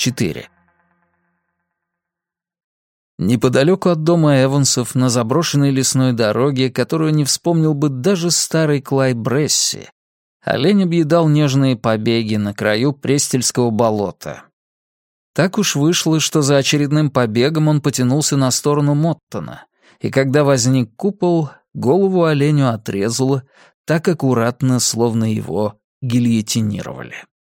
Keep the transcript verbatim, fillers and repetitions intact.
четыре. Неподалеку от дома Эвансов, на заброшенной лесной дороге, которую не вспомнил бы даже старый Клай Бресси, олень объедал нежные побеги на краю Престельского болота. Так уж вышло, что за очередным побегом он потянулся на сторону Моттона, и когда возник купол, голову оленю отрезало, так аккуратно, словно его гильотинировали.